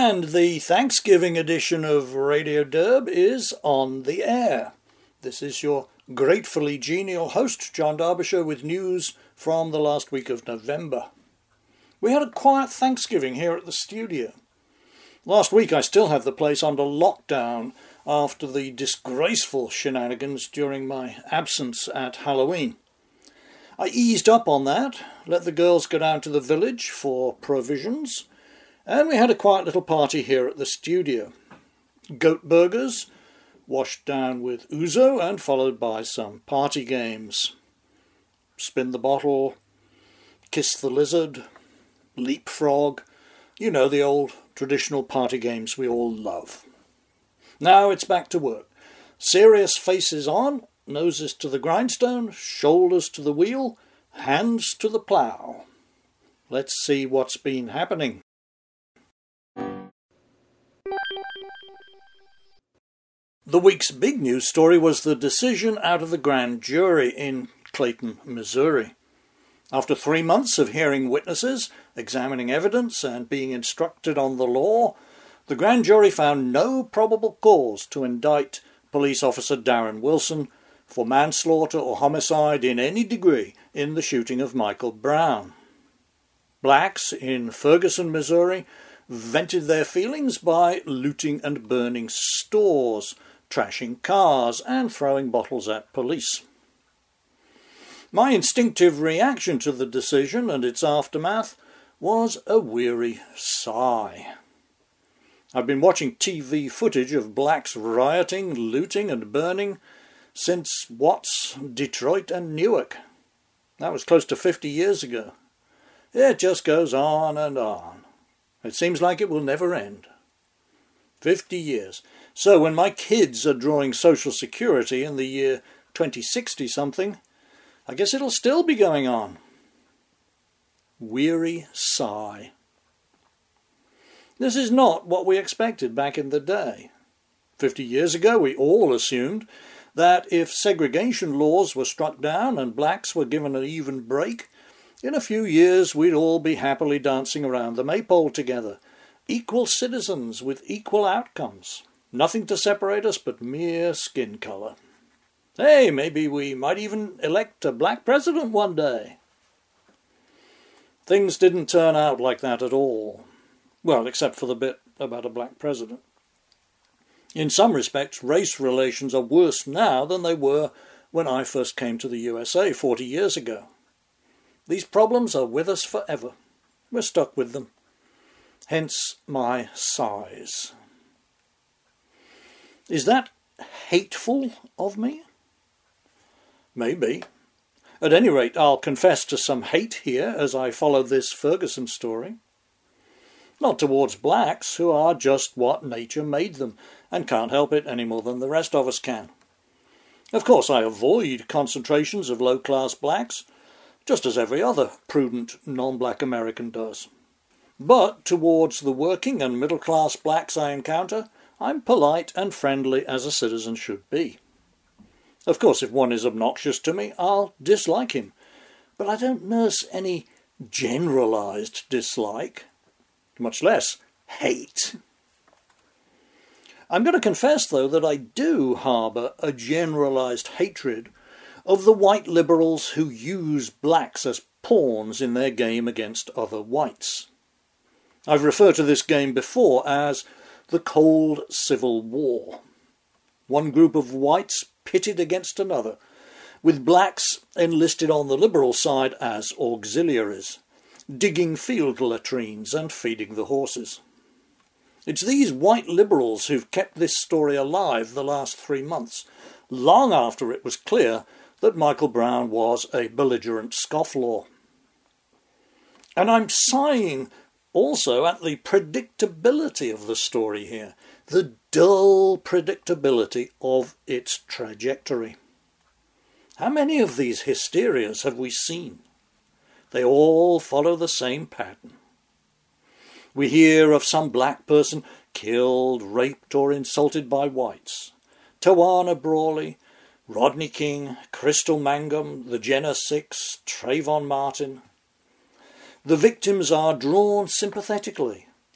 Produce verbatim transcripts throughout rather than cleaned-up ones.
And the Thanksgiving edition of Radio Derb is on the air. This is your gratefully genial host, John Derbyshire, with news from the last week of November. We had a quiet Thanksgiving here at the studio. Last week I still had the place under lockdown after the disgraceful shenanigans during my absence at Halloween. I eased up on that, let the girls go down to the village for provisions, and we had a quiet little party here at the studio. Goat burgers, washed down with ouzo and followed by some party games. Spin the bottle, kiss the lizard, leapfrog, you know, the old traditional party games we all love. Now it's back to work. Serious faces on, noses to the grindstone, shoulders to the wheel, hands to the plough. Let's see what's been happening. The week's big news story was the decision out of the grand jury in Clayton, Missouri. After three months of hearing witnesses, examining evidence, and being instructed on the law, the grand jury found no probable cause to indict police officer Darren Wilson for manslaughter or homicide in any degree in the shooting of Michael Brown. Blacks in Ferguson, Missouri, vented their feelings by looting and burning stores, trashing cars, and throwing bottles at police. My instinctive reaction to the decision and its aftermath was a weary sigh. I've been watching T V footage of blacks rioting, looting and burning since Watts, Detroit and Newark. That was close to fifty years ago. It just goes on and on. It seems like it will never end. Fifty years. So when my kids are drawing Social Security in the year twenty sixty something, I guess it'll still be going on. Weary sigh. This is not what we expected back in the day. Fifty years ago we all assumed that if segregation laws were struck down and blacks were given an even break, in a few years we'd all be happily dancing around the maypole together, equal citizens with equal outcomes. Nothing to separate us but mere skin colour. Hey, maybe we might even elect a black president one day. Things didn't turn out like that at all. Well, except for the bit about a black president. In some respects, race relations are worse now than they were when I first came to the U S A forty years ago. These problems are with us forever. We're stuck with them. Hence my sighs. Is that hateful of me? Maybe. At any rate, I'll confess to some hate here as I follow this Ferguson story. Not towards blacks, who are just what nature made them, and can't help it any more than the rest of us can. Of course, I avoid concentrations of low-class blacks, just as every other prudent non-black American does. But towards the working and middle-class blacks I encounter, I'm polite and friendly as a citizen should be. Of course, if one is obnoxious to me, I'll dislike him, but I don't nurse any generalised dislike, much less hate. I'm going to confess, though, that I do harbour a generalised hatred of the white liberals who use blacks as pawns in their game against other whites. I've referred to this game before as the Cold Civil War. One group of whites pitted against another, with blacks enlisted on the liberal side as auxiliaries, digging field latrines and feeding the horses. It's these white liberals who've kept this story alive the last three months, long after it was clear that Michael Brown was a belligerent scofflaw. And I'm sighing also at the predictability of the story here, the dull predictability of its trajectory. How many of these hysterias have we seen? They all follow the same pattern. We hear of some black person killed, raped or insulted by whites. Tawana Brawley, Rodney King, Crystal Mangum, the Jenner Six, Trayvon Martin. The victims are drawn sympathetically,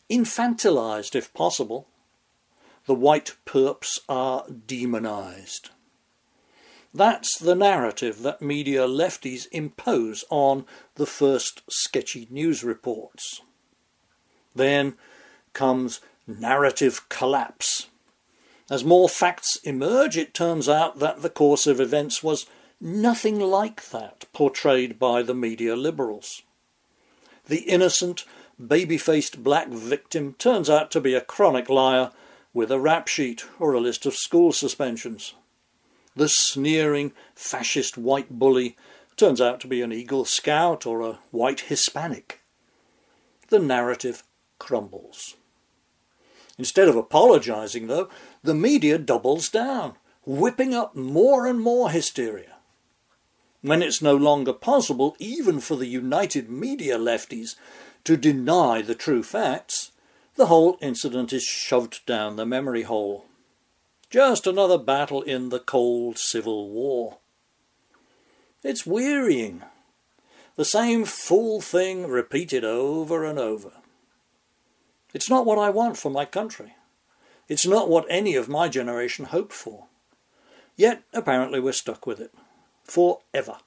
infantilized if possible. The white perps are demonized. That's the narrative that media lefties impose on the first sketchy news reports. Then comes narrative collapse. As more facts emerge, it turns out that the course of events was nothing like that portrayed by the media liberals. The innocent, baby-faced black victim turns out to be a chronic liar with a rap sheet or a list of school suspensions. The sneering, fascist white bully turns out to be an Eagle Scout or a white Hispanic. The narrative crumbles. Instead of apologising, though, the media doubles down, whipping up more and more hysteria. When it's no longer possible, even for the united media lefties, to deny the true facts, the whole incident is shoved down the memory hole. Just another battle in the cold Civil War. It's wearying. The same fool thing repeated over and over. It's not what I want for my country. It's not what any of my generation hoped for. Yet, apparently, we're stuck with it. Forever.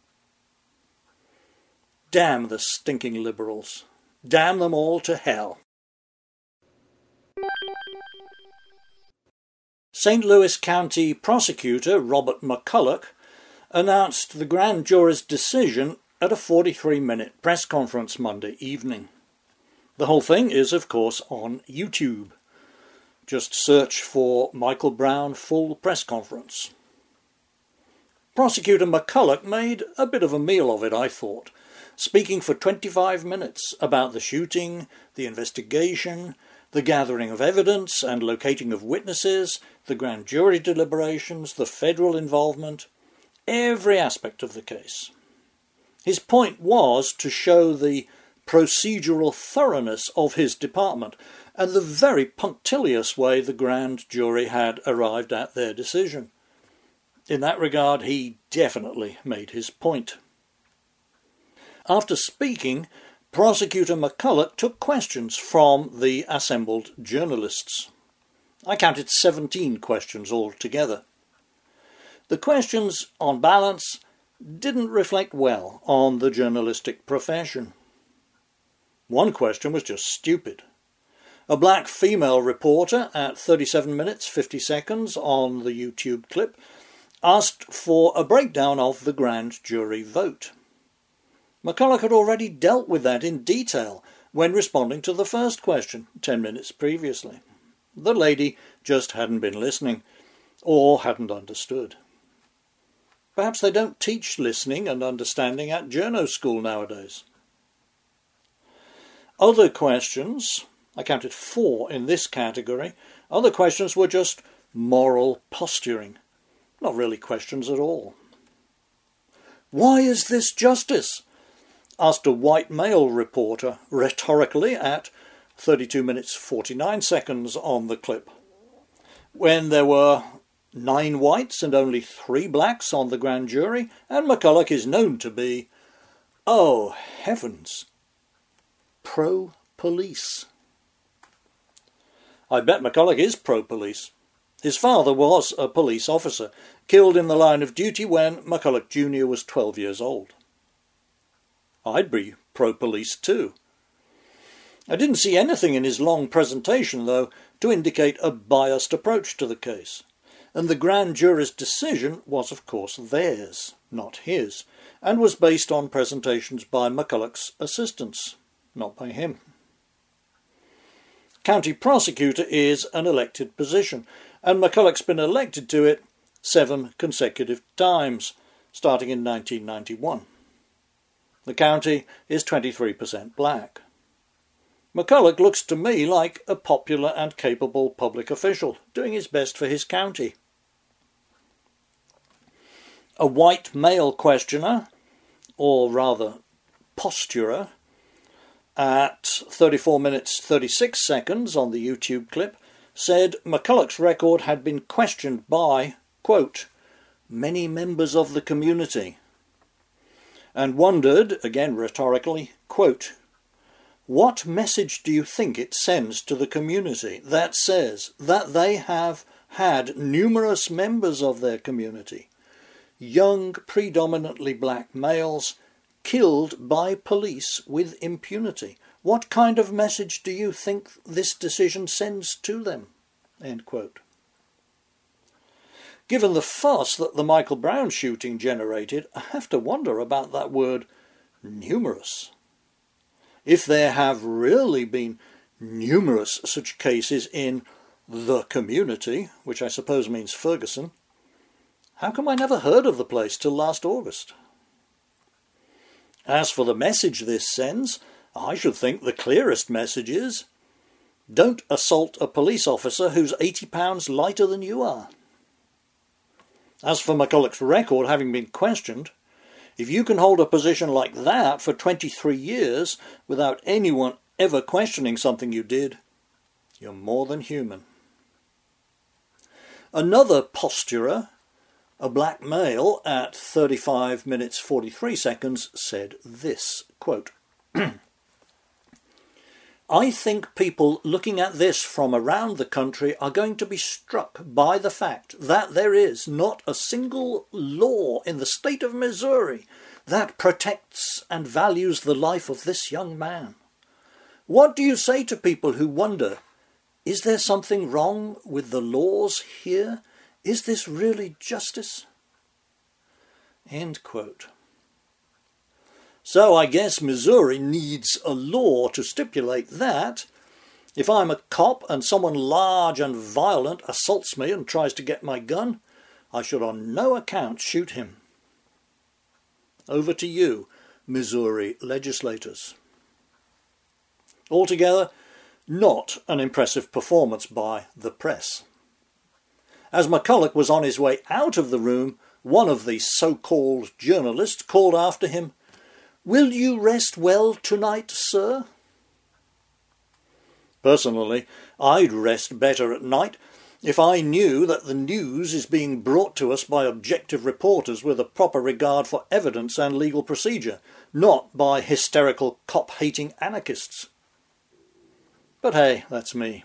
Damn the stinking liberals. Damn them all to hell. Saint Louis County prosecutor Robert McCulloch announced the grand jury's decision at a forty-three minute press conference Monday evening. The whole thing is, of course, on YouTube. Just search for Michael Brown full press conference. Prosecutor McCulloch made a bit of a meal of it, I thought, speaking for twenty-five minutes about the shooting, the investigation, the gathering of evidence and locating of witnesses, the grand jury deliberations, the federal involvement, every aspect of the case. His point was to show the procedural thoroughness of his department and the very punctilious way the grand jury had arrived at their decision. In that regard, he definitely made his point. After speaking, Prosecutor McCulloch took questions from the assembled journalists. I counted seventeen questions altogether. The questions, on balance, didn't reflect well on the journalistic profession. One question was just stupid. A black female reporter at thirty-seven minutes fifty seconds on the YouTube clip asked for a breakdown of the grand jury vote. McCulloch had already dealt with that in detail when responding to the first question ten minutes previously. The lady just hadn't been listening, or hadn't understood. Perhaps they don't teach listening and understanding at journo school nowadays. Other questions, I counted four in this category, other questions were just moral posturing, not really questions at all. "Why is this justice?" asked a white male reporter rhetorically at thirty-two minutes forty-nine seconds on the clip, when there were nine whites and only three blacks on the grand jury, and McCulloch is known to be, oh heavens, pro-police. I bet McCulloch is pro-police. His father was a police officer, killed in the line of duty when McCulloch Junior was twelve years old. I'd be pro-police too. I didn't see anything in his long presentation, though, to indicate a biased approach to the case, and the grand jury's decision was, of course, theirs, not his, and was based on presentations by McCulloch's assistants, not by him. County prosecutor is an elected position, and McCulloch's been elected to it seven consecutive times, starting in nineteen ninety-one. The county is twenty-three percent black. McCulloch looks to me like a popular and capable public official, doing his best for his county. A white male questioner, or rather posturer, at thirty-four minutes thirty-six seconds on the YouTube clip, said McCulloch's record had been questioned by, quote, many members of the community, and wondered, again rhetorically, quote, What message do you think it sends to the community that says that they have had numerous members of their community, young, predominantly black males, killed by police with impunity? What kind of message do you think this decision sends to them?" End quote. Given the fuss that the Michael Brown shooting generated, I have to wonder about that word numerous. If there have really been numerous such cases in the community, which I suppose means Ferguson, how come I never heard of the place till last August? As for the message this sends, I should think the clearest message is, don't assault a police officer who's eighty pounds lighter than you are. As for McCulloch's record having been questioned, if you can hold a position like that for twenty-three years without anyone ever questioning something you did, you're more than human. Another posturer, a black male at thirty-five minutes forty-three seconds, said this, quote, "I think people looking at this from around the country are going to be struck by the fact that there is not a single law in the state of Missouri that protects and values the life of this young man. What do you say to people who wonder, is there something wrong with the laws here? Is this really justice?" End quote. So I guess Missouri needs a law to stipulate that if I'm a cop and someone large and violent assaults me and tries to get my gun, I should on no account shoot him. Over to you, Missouri legislators. Altogether, not an impressive performance by the press. As McCulloch was on his way out of the room, one of the so-called journalists called after him, "Will you rest well tonight, sir?" Personally, I'd rest better at night if I knew that the news is being brought to us by objective reporters with a proper regard for evidence and legal procedure, not by hysterical cop-hating anarchists. But hey, that's me.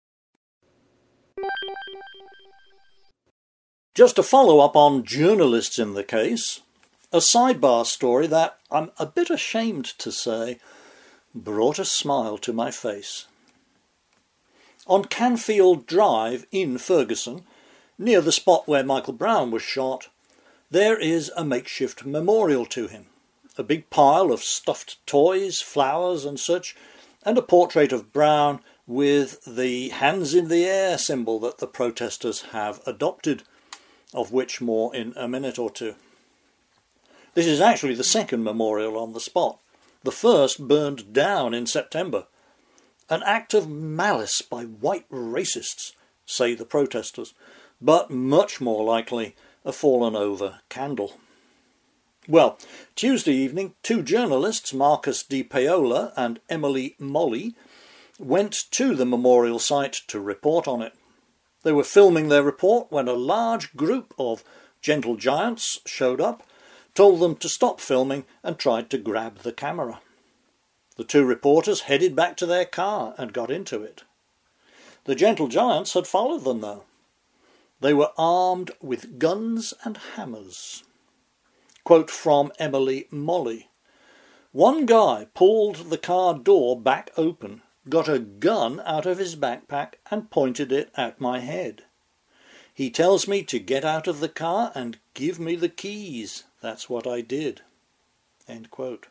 Just to follow up on journalists in the case, a sidebar story that, I'm a bit ashamed to say, brought a smile to my face. On Canfield Drive in Ferguson, near the spot where Michael Brown was shot, there is a makeshift memorial to him. A big pile of stuffed toys, flowers and such, and a portrait of Brown with the hands in the air symbol that the protesters have adopted, of which more in a minute or two. This is actually the second memorial on the spot. The first burned down in September. An act of malice by white racists, say the protesters, but much more likely a fallen over candle. Well, Tuesday evening, two journalists, Marcus Di Paola and Emily Molly, went to the memorial site to report on it. They were filming their report when a large group of gentle giants showed up, told them to stop filming and tried to grab the camera. The two reporters headed back to their car and got into it. The gentle giants had followed them though. They were armed with guns and hammers. Quote from Emily Molly. "One guy pulled the car door back open, got a gun out of his backpack and pointed it at my head. He tells me to get out of the car and give me the keys. That's what I did." End quote.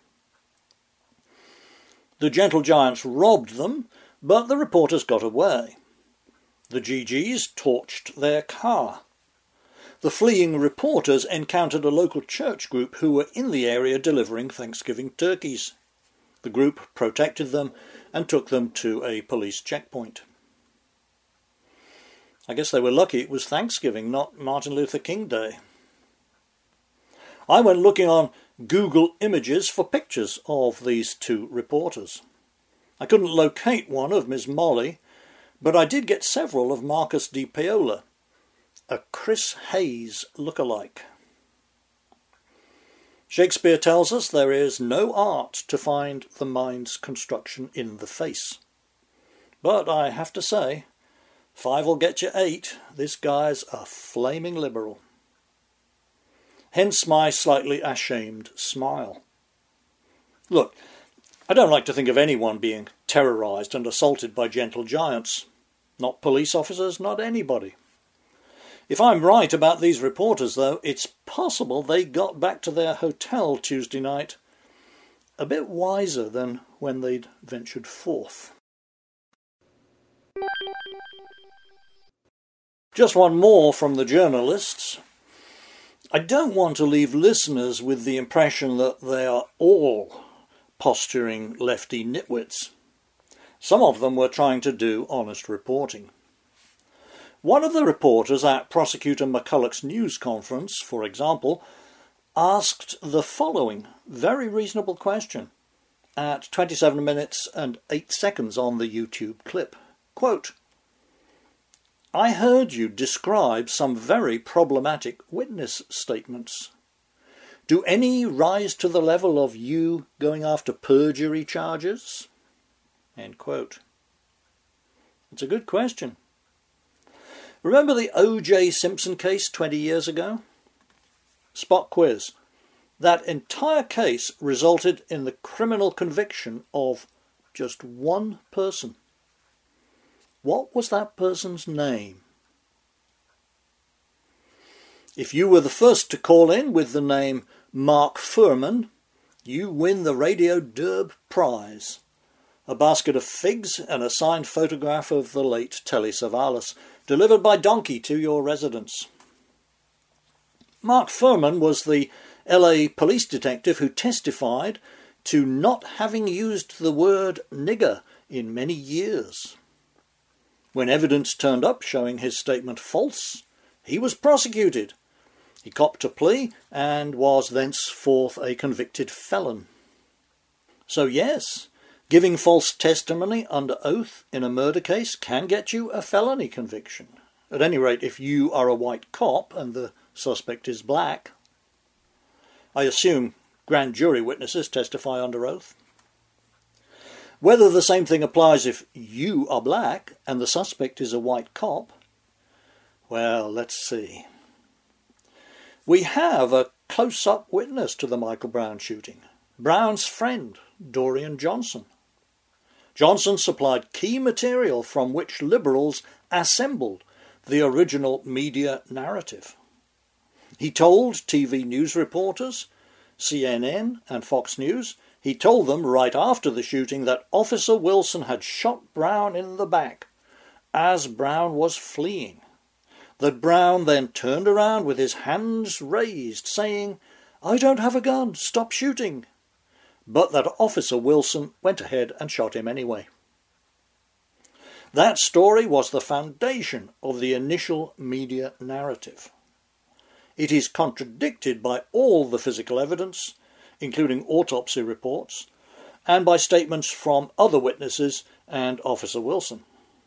The gentle giants robbed them, but the reporters got away. The G Gs torched their car. The fleeing reporters encountered a local church group who were in the area delivering Thanksgiving turkeys. The group protected them and took them to a police checkpoint. I guess they were lucky it was Thanksgiving, not Martin Luther King Day. I went looking on Google Images for pictures of these two reporters. I couldn't locate one of Miss Molly, but I did get several of Marcus Di Paola, a Chris Hayes look-alike. Shakespeare tells us there is no art to find the mind's construction in the face. But I have to say, five will get you eight. This guy's a flaming liberal. Hence my slightly ashamed smile. Look, I don't like to think of anyone being terrorised and assaulted by gentle giants. Not police officers, not anybody. If I'm right about these reporters, though, it's possible they got back to their hotel Tuesday night a bit wiser than when they'd ventured forth. Just one more from the journalists. I don't want to leave listeners with the impression that they are all posturing lefty nitwits. Some of them were trying to do honest reporting. One of the reporters at Prosecutor McCulloch's news conference, for example, asked the following very reasonable question at twenty-seven minutes and eight seconds on the YouTube clip. Quote, "I heard you describe some very problematic witness statements. Do any rise to the level of you going after perjury charges?" End quote. It's a good question. Remember the O J Simpson case twenty years ago? Spot quiz. That entire case resulted in the criminal conviction of just one person. What was that person's name? If you were the first to call in with the name Mark Fuhrman, you win the Radio Derb prize. A basket of figs and a signed photograph of the late Telly Savalas, delivered by donkey to your residence. Mark Fuhrman was the L A police detective who testified to not having used the word nigger in many years. When evidence turned up showing his statement false, he was prosecuted. He copped a plea and was thenceforth a convicted felon. So yes, giving false testimony under oath in a murder case can get you a felony conviction. At any rate, if you are a white cop and the suspect is black. I assume grand jury witnesses testify under oath. Whether the same thing applies if you are black and the suspect is a white cop, well, let's see. We have a close-up witness to the Michael Brown shooting, Brown's friend, Dorian Johnson. Johnson supplied key material from which liberals assembled the original media narrative. He told T V news reporters, C N N and Fox News, he told them right after the shooting that Officer Wilson had shot Brown in the back as Brown was fleeing. That Brown then turned around with his hands raised, saying, "I don't have a gun, stop shooting." But that Officer Wilson went ahead and shot him anyway. That story was the foundation of the initial media narrative. It is contradicted by all the physical evidence, including autopsy reports, and by statements from other witnesses and Officer Wilson.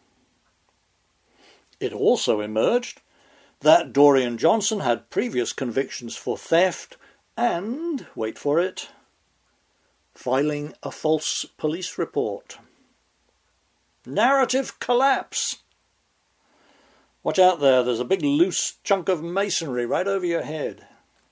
It also emerged that Dorian Johnson had previous convictions for theft and, wait for it, filing a false police report. Narrative collapse. Watch out there, there's a big loose chunk of masonry right over your head.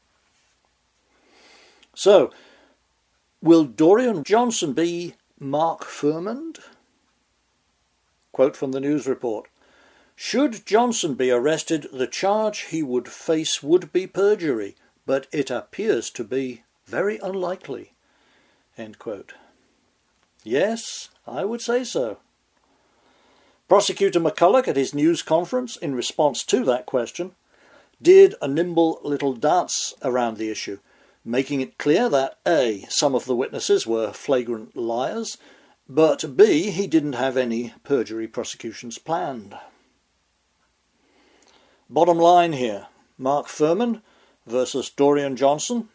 So, will Dorian Johnson be Mark Fuhrman? Quote from the news report. Should Johnson be arrested, the charge he would face would be perjury, but it appears to be very unlikely. End quote. Yes, I would say so. Prosecutor McCulloch at his news conference, in response to that question, did a nimble little dance around the issue, making it clear that A, some of the witnesses were flagrant liars, but B, he didn't have any perjury prosecutions planned. Bottom line here, Mark Fuhrman versus Dorian Johnson.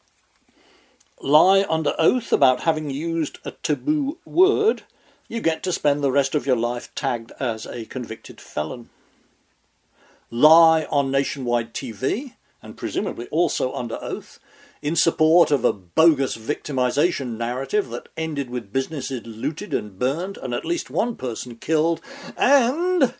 Lie under oath about having used a taboo word, you get to spend the rest of your life tagged as a convicted felon. Lie on nationwide T V, and presumably also under oath, in support of a bogus victimisation narrative that ended with businesses looted and burned and at least one person killed, and...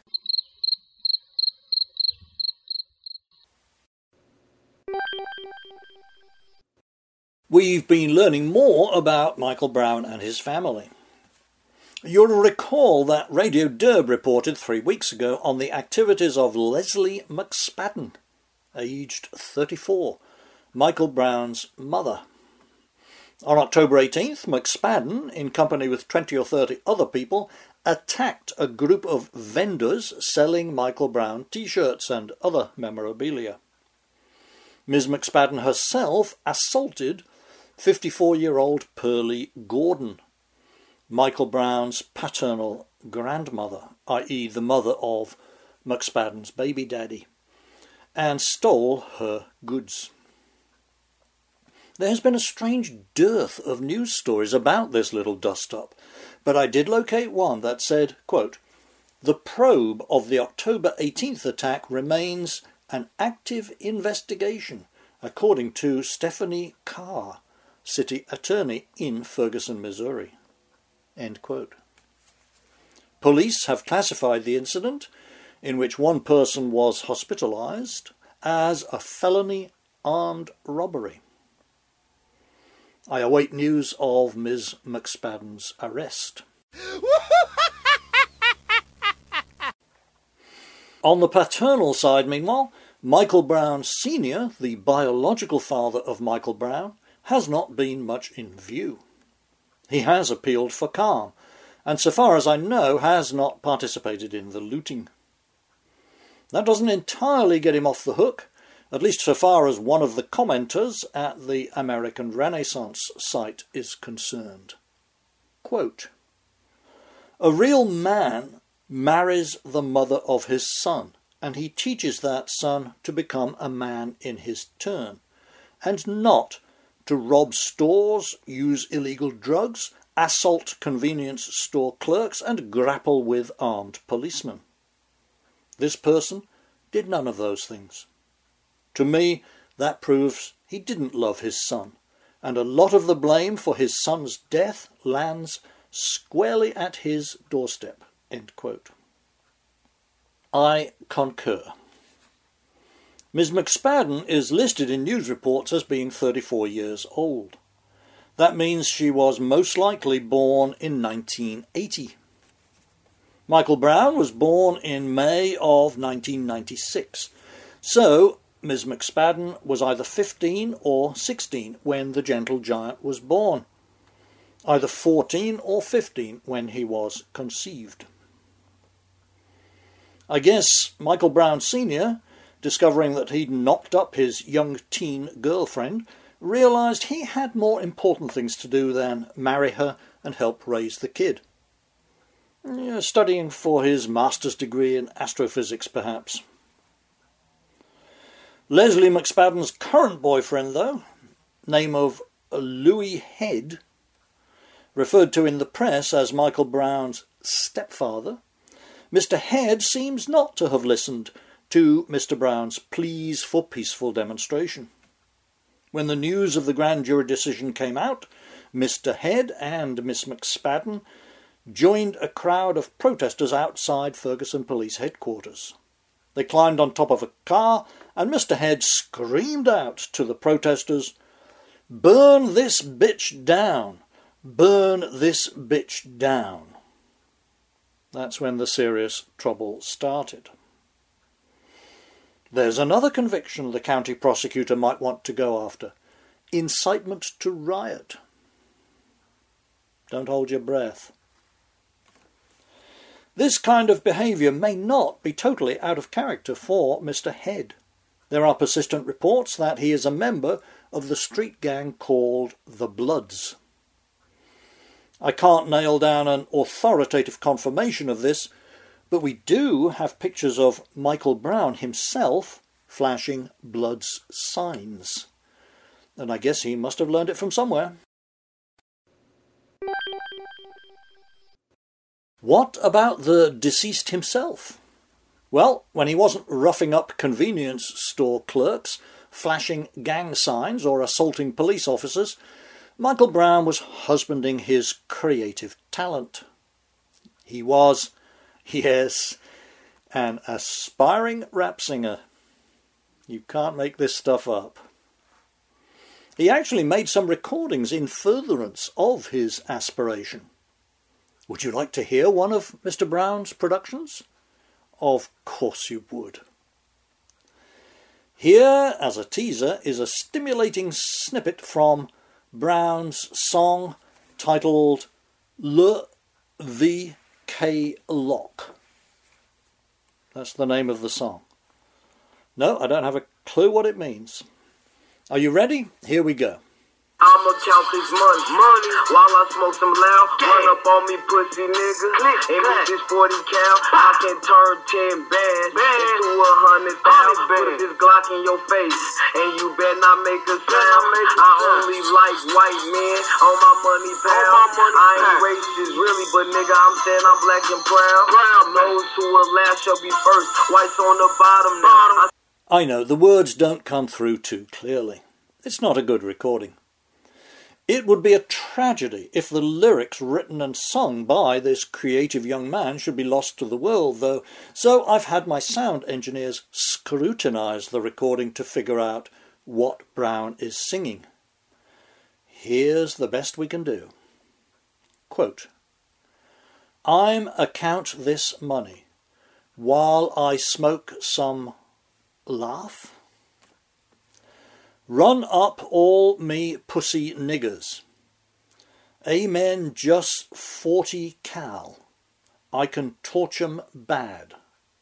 we've been learning more about Michael Brown and his family. You'll recall that Radio Derb reported three weeks ago on the activities of Leslie McSpadden, aged thirty-four, Michael Brown's mother. On October eighteenth, McSpadden, in company with twenty or thirty other people, attacked a group of vendors selling Michael Brown t-shirts and other memorabilia. Miz McSpadden herself assaulted fifty-four-year-old Pearlie Gordon, Michael Brown's paternal grandmother, that is the mother of McSpadden's baby daddy, and stole her goods. There has been a strange dearth of news stories about this little dust-up, but I did locate one that said, quote, "The probe of the October eighteenth attack remains an active investigation, according to Stephanie Carr, city attorney in Ferguson, Missouri." End quote. Police have classified the incident, in which one person was hospitalised, as a felony armed robbery. I await news of Miz McSpadden's arrest. On the paternal side, meanwhile, Michael Brown Senior, the biological father of Michael Brown, has not been much in view. He has appealed for calm, and so far as I know has not participated in the looting. That doesn't entirely get him off the hook, at least so far as one of the commenters at the American Renaissance site is concerned. Quote, "A real man marries the mother of his son, and he teaches that son to become a man in his turn, and not to rob stores, use illegal drugs, assault convenience store clerks, and grapple with armed policemen. This person did none of those things. To me, that proves he didn't love his son, and a lot of the blame for his son's death lands squarely at his doorstep." End quote. I concur. Miz McSpadden is listed in news reports as being thirty-four years old. That means she was most likely born in nineteen eighty. Michael Brown was born in May of nineteen ninety-six, so Miz McSpadden was either fifteen or sixteen when the gentle giant was born, either fourteen or fifteen when he was conceived. I guess Michael Brown Senior, discovering that he'd knocked up his young teen girlfriend, realised he had more important things to do than marry her and help raise the kid. Yeah, studying for his master's degree in astrophysics, perhaps. Leslie McSpadden's current boyfriend, though, name of Louis Head, referred to in the press as Michael Brown's stepfather, Mister Head seems not to have listened to Mister Brown's pleas for peaceful demonstration. When the news of the grand jury decision came out, Mister Head and Miss McSpadden joined a crowd of protesters outside Ferguson Police Headquarters. They climbed on top of a car, and Mister Head screamed out to the protesters, "Burn this bitch down! Burn this bitch down!" That's when the serious trouble started. There's another conviction the county prosecutor might want to go after: incitement to riot. Don't hold your breath. This kind of behaviour may not be totally out of character for Mister Head. There are persistent reports that he is a member of the street gang called the Bloods. I can't nail down an authoritative confirmation of this, but we do have pictures of Michael Brown himself flashing Bloods signs. And I guess he must have learned it from somewhere. What about the deceased himself? Well, when he wasn't roughing up convenience store clerks flashing gang signs or assaulting police officers, Michael Brown was husbanding his creative talent. He was, yes, an aspiring rap singer. You can't make this stuff up. He actually made some recordings in furtherance of his aspiration. Would you like to hear one of Mister Brown's productions? Of course you would. Here, as a teaser, is a stimulating snippet from Brown's song titled Le V K Lock. That's the name of the song. No, I don't have a clue what it means. Are you ready? Here we go. I'ma count this money, money, while I smoke some loud. Run up on me, pussy nigga. And with this forty cal, I can turn ten bands into a hundred thousand. Put this Glock in your face, and you better not make a sound. I only like white men on my money pound. I ain't racist really, but nigga, I'm saying I'm black and proud. Those who are last shall be first. Whites on the bottom now. I know, the words don't come through too clearly. It's not a good recording. It would be a tragedy if the lyrics written and sung by this creative young man should be lost to the world, though, so I've had my sound engineers scrutinise the recording to figure out what Brown is singing. Here's the best we can do. Quote, I'm account this money while I smoke some laugh. Run up all me pussy niggers. Amen just forty cal. I can torch 'em bad.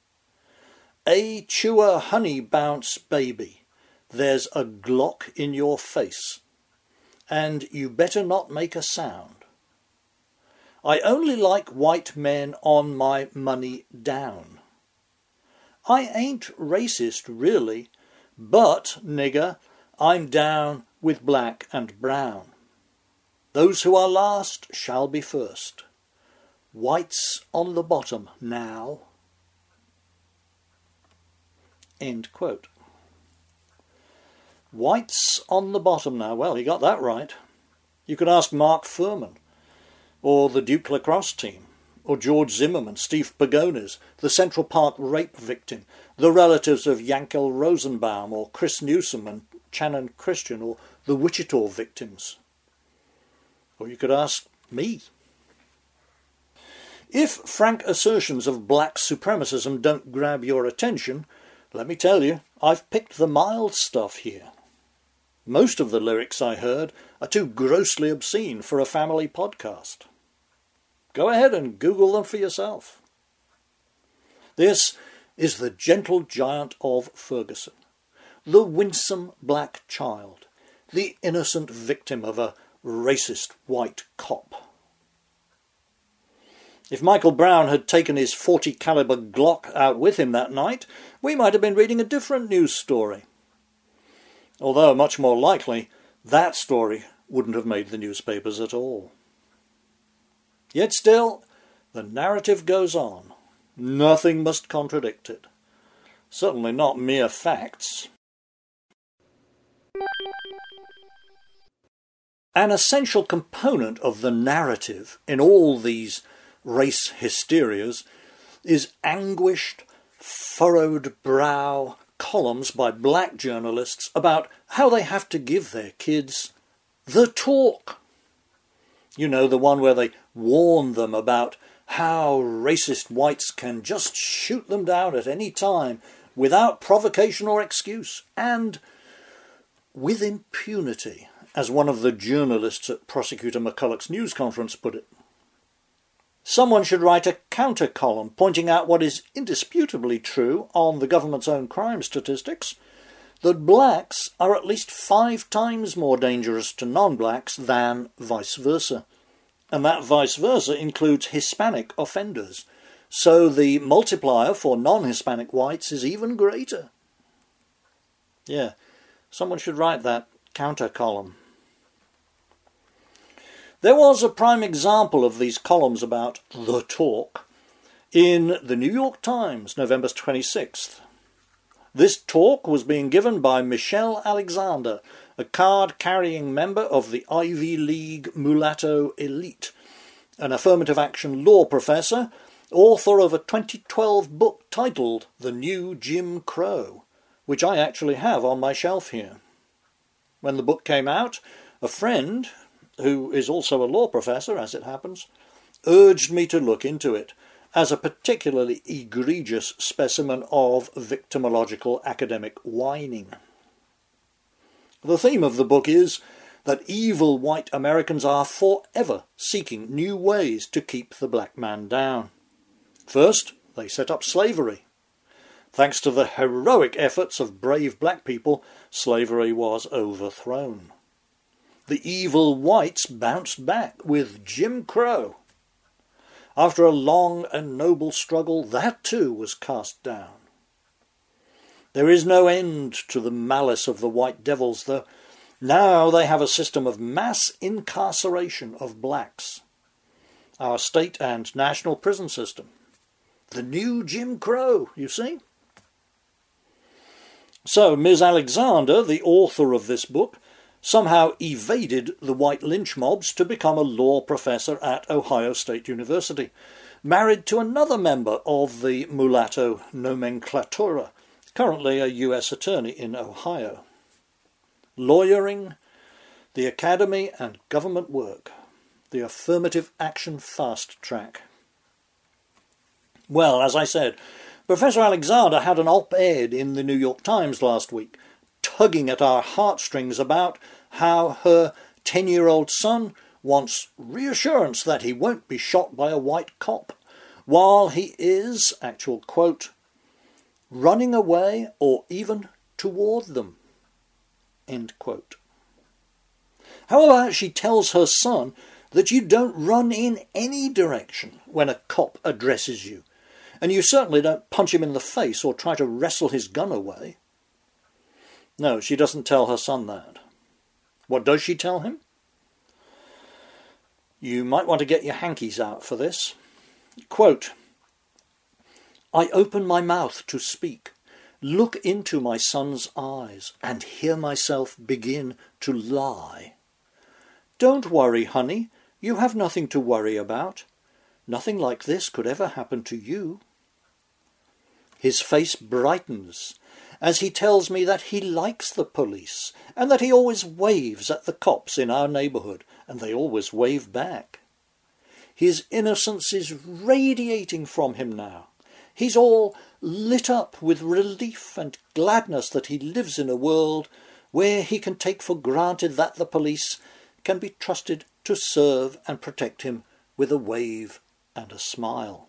A chewer honey bounce baby. There's a Glock in your face. And you better not make a sound. I only like white men on my money down. I ain't racist really, but, nigger, I'm down with black and brown. Those who are last shall be first. Whites on the bottom now. End quote. Whites on the bottom now. Well, he got that right. You could ask Mark Furman, or the Duke Lacrosse team, or George Zimmerman, Steve Pagonis, the Central Park rape victim, the relatives of Yankel Rosenbaum, or Chris Newsom and Channon Christian, or the Wichita victims. Or you could ask me. If frank assertions of black supremacism don't grab your attention, let me tell you, I've picked the mild stuff here. Most of the lyrics I heard are too grossly obscene for a family podcast. Go ahead and Google them for yourself. This is the gentle giant of Ferguson, the winsome black child, the innocent victim of a racist white cop. If Michael Brown had taken his forty caliber Glock out with him that night, we might have been reading a different news story. Although, much more likely, that story wouldn't have made the newspapers at all. Yet still, the narrative goes on. Nothing must contradict it. Certainly not mere facts. An essential component of the narrative in all these race hysterias is anguished, furrowed brow columns by black journalists about how they have to give their kids the talk. You know, the one where they warn them about how racist whites can just shoot them down at any time without provocation or excuse, and with impunity, as one of the journalists at Prosecutor McCulloch's news conference put it. Someone should write a counter-column pointing out what is indisputably true on the government's own crime statistics, that blacks are at least five times more dangerous to non-blacks than vice versa. And that vice versa includes Hispanic offenders. So the multiplier for non-Hispanic whites is even greater. Yeah, someone should write that counter-column. There was a prime example of these columns about the talk in the New York Times, November twenty-sixth. This talk was being given by Michelle Alexander, a card-carrying member of the Ivy League mulatto elite, an affirmative action law professor, author of a twenty twelve book titled The New Jim Crow, which I actually have on my shelf here. When the book came out, a friend, who is also a law professor, as it happens, urged me to look into it as a particularly egregious specimen of victimological academic whining. The theme of the book is that evil white Americans are forever seeking new ways to keep the black man down. First, they set up slavery. Thanks to the heroic efforts of brave black people, slavery was overthrown. The evil whites bounced back with Jim Crow. After a long and noble struggle, that too was cast down. There is no end to the malice of the white devils, though. Now they have a system of mass incarceration of blacks. Our state and national prison system. The new Jim Crow, you see? So, Miz Alexander, the author of this book, somehow evaded the white lynch mobs to become a law professor at Ohio State University, married to another member of the mulatto nomenclatura, currently a U S attorney in Ohio. Lawyering, the academy and government work, the affirmative action fast track. Well, as I said, Professor Alexander had an op-ed in the New York Times last week, tugging at our heartstrings about how her ten-year-old son wants reassurance that he won't be shot by a white cop, while he is, actual quote, running away or even toward them, end quote. How about she tells her son that you don't run in any direction when a cop addresses you, and you certainly don't punch him in the face or try to wrestle his gun away? No, she doesn't tell her son that. What does she tell him? You might want to get your hankies out for this. Quote, I open my mouth to speak, look into my son's eyes, and hear myself begin to lie. Don't worry, honey, you have nothing to worry about. Nothing like this could ever happen to you. His face brightens as he tells me that he likes the police and that he always waves at the cops in our neighbourhood, and they always wave back. His innocence is radiating from him now. He's all lit up with relief and gladness that he lives in a world where he can take for granted that the police can be trusted to serve and protect him with a wave and a smile.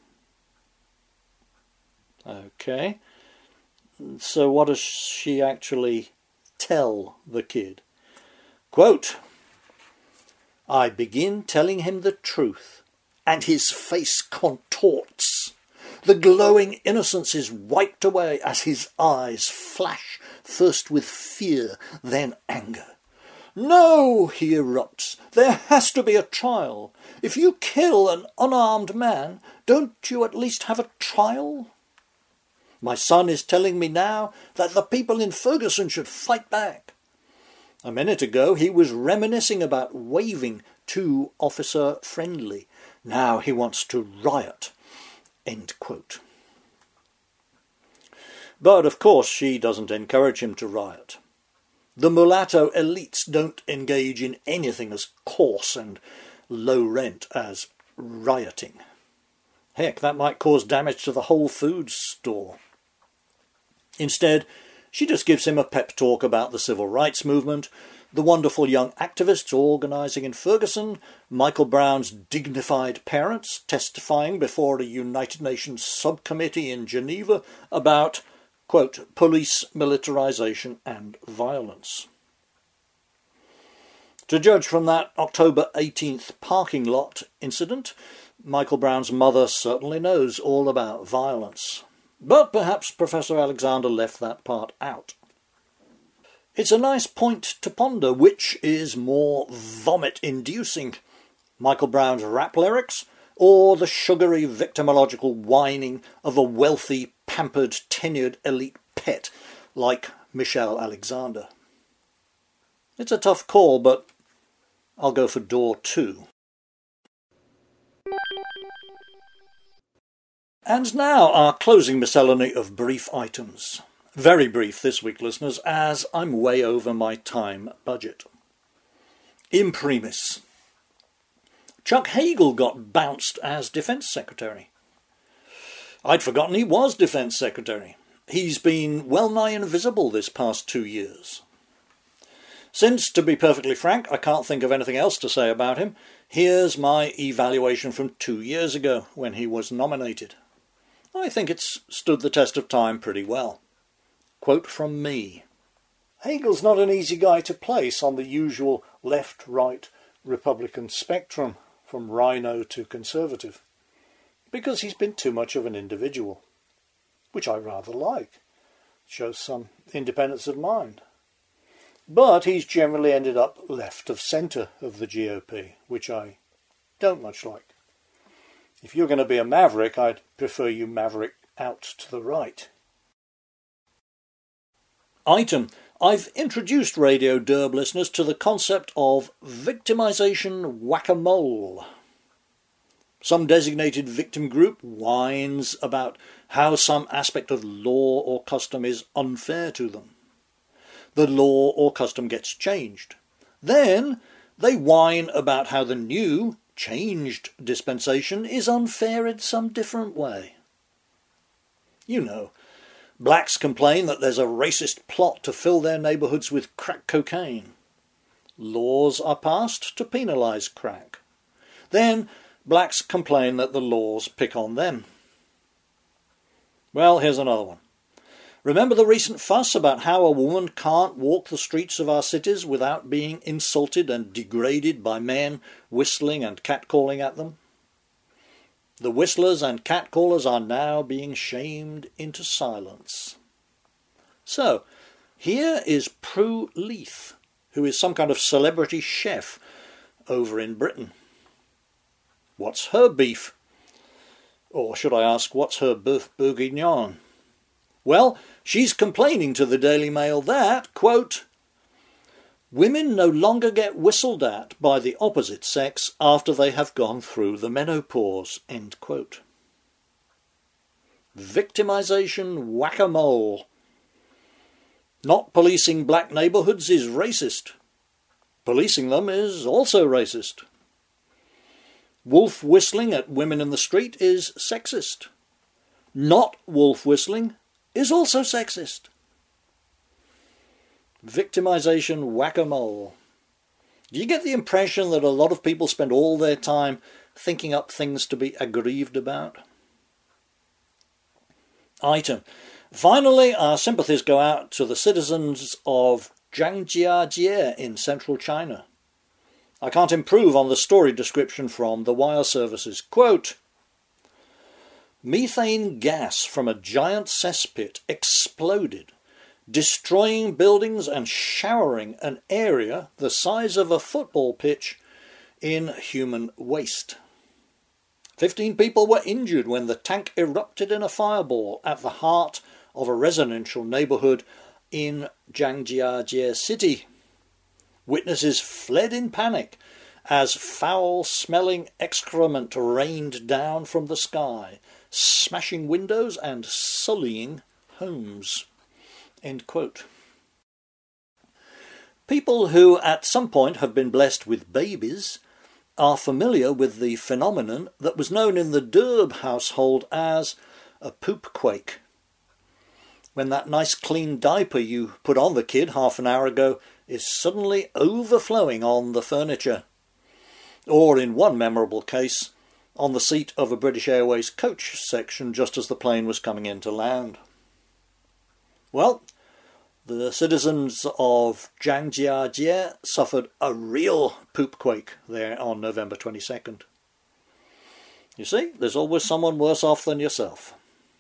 Okay, so what does she actually tell the kid? Quote, I begin telling him the truth, and his face contorts. The glowing innocence is wiped away as his eyes flash, first with fear, then anger. No, he erupts, there has to be a trial. If you kill an unarmed man, don't you at least have a trial? My son is telling me now that the people in Ferguson should fight back. A minute ago he was reminiscing about waving too officer-friendly. Now he wants to riot. End quote. But of course she doesn't encourage him to riot. The mulatto elites don't engage in anything as coarse and low rent as rioting. Heck, that might cause damage to the Whole Foods store. Instead, she just gives him a pep talk about the civil rights movement, the wonderful young activists organising in Ferguson, Michael Brown's dignified parents testifying before a United Nations subcommittee in Geneva about, quote, police militarisation and violence. To judge from that October eighteenth parking lot incident, Michael Brown's mother certainly knows all about violence. But perhaps Professor Alexander left that part out. It's a nice point to ponder which is more vomit-inducing, Michael Brown's rap lyrics or the sugary victimological whining of a wealthy, pampered, tenured elite pet like Michelle Alexander. It's a tough call, but I'll go for door two. And now our closing miscellany of brief items. Very brief this week, listeners, as I'm way over my time budget. Imprimis. Chuck Hagel got bounced as Defence Secretary. I'd forgotten he was Defence Secretary. He's been well nigh invisible this past two years. Since, to be perfectly frank, I can't think of anything else to say about him, here's my evaluation from two years ago when he was nominated. I think it's stood the test of time pretty well. Quote from me. Hagel's not an easy guy to place on the usual left-right Republican spectrum, from rhino to conservative, because he's been too much of an individual, which I rather like. Shows some independence of mind. But he's generally ended up left of centre of the G O P, which I don't much like. If you're going to be a maverick, I'd prefer you maverick out to the right. Item. I've introduced Radio Derb listeners to the concept of victimisation whack-a-mole. Some designated victim group whines about how some aspect of law or custom is unfair to them. The law or custom gets changed. Then they whine about how the new, changed dispensation is unfair in some different way. You know, blacks complain that there's a racist plot to fill their neighbourhoods with crack cocaine. Laws are passed to penalise crack. Then blacks complain that the laws pick on them. Well, here's another one. Remember the recent fuss about how a woman can't walk the streets of our cities without being insulted and degraded by men whistling and catcalling at them? The whistlers and catcallers are now being shamed into silence. So, here is Prue Leith, who is some kind of celebrity chef over in Britain. What's her beef? Or should I ask, what's her boeuf bourguignon? Well, she's complaining to the Daily Mail that, quote, women no longer get whistled at by the opposite sex after they have gone through the menopause, end quote. Victimisation whack-a-mole. Not policing black neighbourhoods is racist. Policing them is also racist. Wolf whistling at women in the street is sexist. Not wolf whistling is also sexist. Victimisation whack-a-mole. Do you get the impression that a lot of people spend all their time thinking up things to be aggrieved about? Item. Finally, our sympathies go out to the citizens of Zhangjiajie in central China. I can't improve on the story description from the wire services. Quote, methane gas from a giant cesspit exploded, destroying buildings and showering an area the size of a football pitch in human waste. Fifteen people were injured when the tank erupted in a fireball at the heart of a residential neighbourhood in Zhangjiajie City. Witnesses fled in panic as foul-smelling excrement rained down from the sky, smashing windows and sullying homes. End quote. People who at some point have been blessed with babies are familiar with the phenomenon that was known in the Derb household as a poop quake. When that nice clean diaper you put on the kid half an hour ago is suddenly overflowing on the furniture. Or in one memorable case, on the seat of a British Airways coach section just as the plane was coming in to land. Well, the citizens of Zhangjiajie suffered a real poop quake there on November twenty-second. You see, there's always someone worse off than yourself.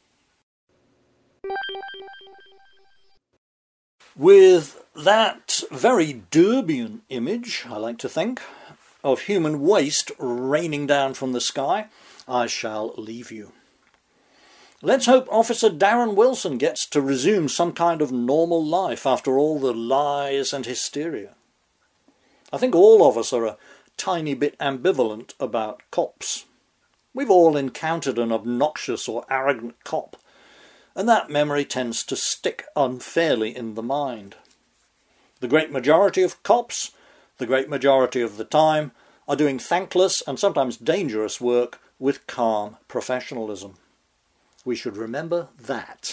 With that very Derbian image, I like to think, of human waste raining down from the sky, I shall leave you. Let's hope Officer Darren Wilson gets to resume some kind of normal life after all the lies and hysteria. I think all of us are a tiny bit ambivalent about cops. We've all encountered an obnoxious or arrogant cop, and that memory tends to stick unfairly in the mind. The great majority of cops, the great majority of the time, are doing thankless and sometimes dangerous work with calm professionalism. We should remember that.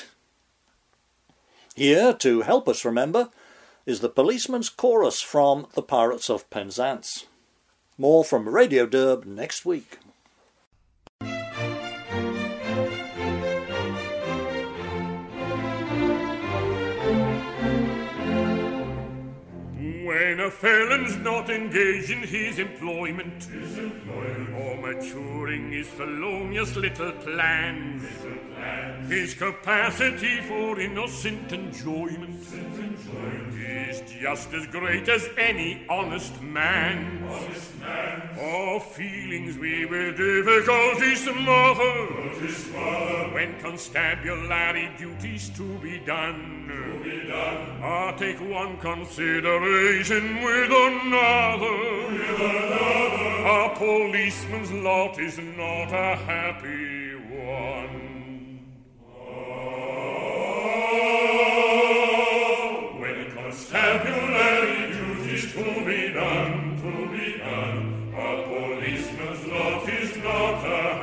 Here, to help us remember, is the Policeman's Chorus from The Pirates of Penzance. More from Radio Derb next week. When a felon's not engaged in his employment, his employment. or maturing his felonious little plans, little plans. his capacity for innocent enjoyment, enjoyment is just as great as any honest man. Honest man. Our feelings we with difficulty smother, smother. when constabulary duties to be done. To be done. I take one consideration with another. With another. A policeman's lot is not a happy one. Oh, when constabulary duties to be done, to be done, a policeman's lot is not a